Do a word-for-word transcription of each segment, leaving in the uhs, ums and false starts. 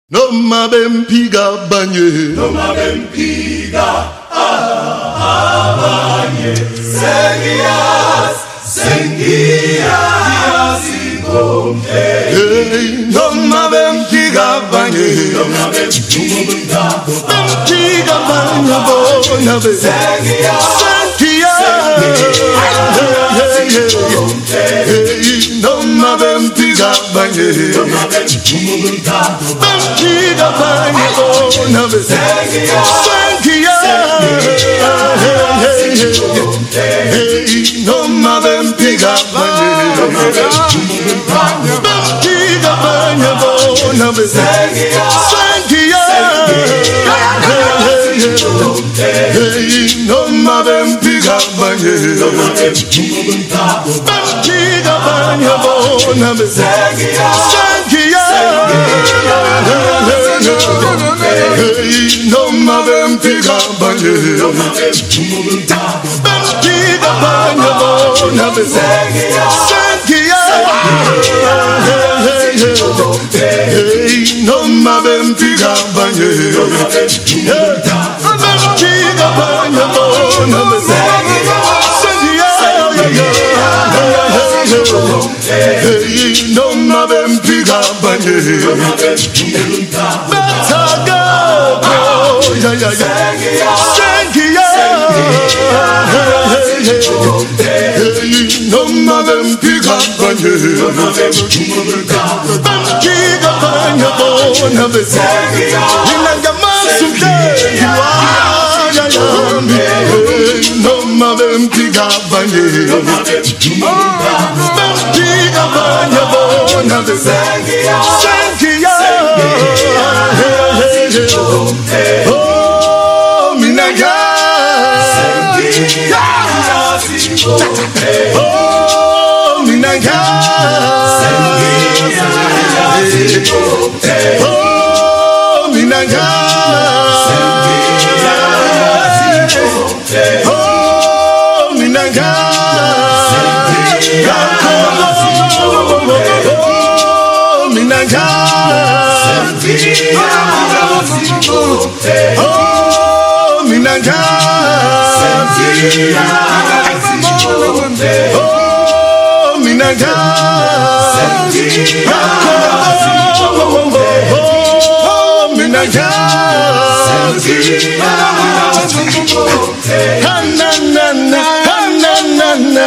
No mabempiga banye, no mabempiga abanye, sengias, sengias ingombe. No mabempiga banye, no mabempiga bempiga banye bona be, sengias, sengias ingombe. No mabempiga banye, no mabempiga bempiga banye bona be, sengias, no mabempiga banye, bempiga banye bona be, sengias, no mabempiga banye, bempiga banye bona be, sengias, no mabempiga banye, bempiga banye bona be, sengias, no mabempiga banye, bempiga banye bona be, no mabempiga banye, betaga ya ya ya, no mabempiga banye, bempiga banye bona be, inanga masuke ya ya, no mabempiga banye, bempiga banye bona be, oh minaga, oh minaga, oh minaga, oh minaga, oh minaga, oh minaga, oh minaga, oh minaga, na na na na na na,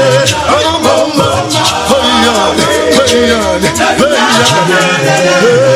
hey